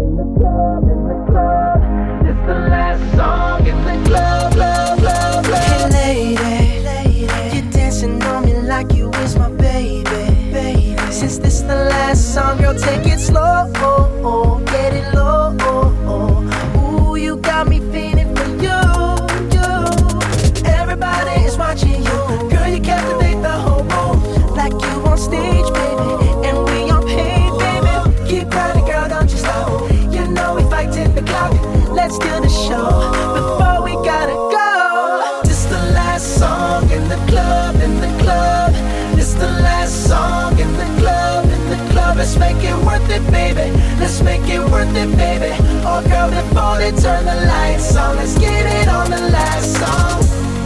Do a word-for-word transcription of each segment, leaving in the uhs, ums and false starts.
in the club, in the club. It's the last song in the club, love, love, love. Hey lady, you're dancing on me like you is my baby, baby. Since this the last song, girl, take it slow, get it low. Ooh, you got me feeling for you, you. Everybody is watching you, girl, you captivate the whole room. Like you on stage, baby, and we on page, baby. Keep running, girl, don't you stop. You know we fight till the clock. Let's do the show before we gotta go. This the last song in the club, in the club. This the last song in the club, in the club. Let's make it worth it, baby. Let's make it worth it, baby. Oh, girl, before they turn the lights on, let's get it on the last song.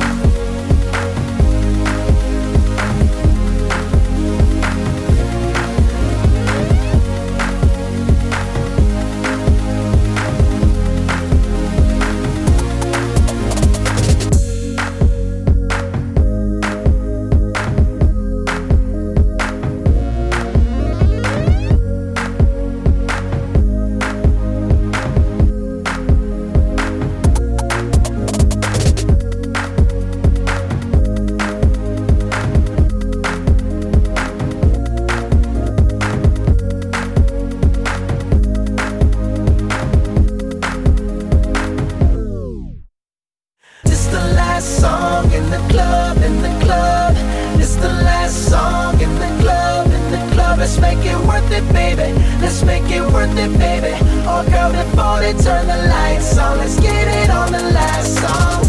Song in the club, in the club. It's the last song in the club, in the club. Let's make it worth it, baby. Let's make it worth it, baby. Oh, girl, before they turn the lights on, let's get it on the last song.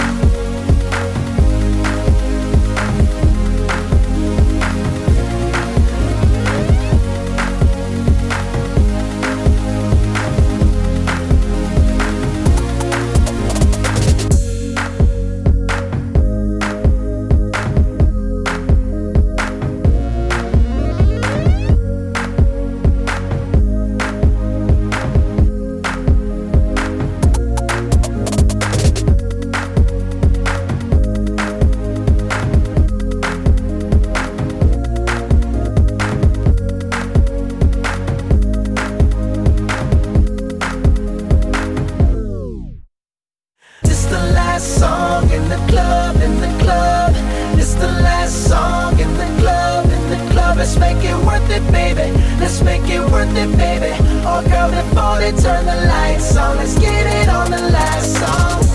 Song in the club, in the club. It's the last song in the club, in the club. Let's make it worth it, baby. Let's make it worth it, baby. Oh, girl, before they turn the lights on, let's get it on the last song.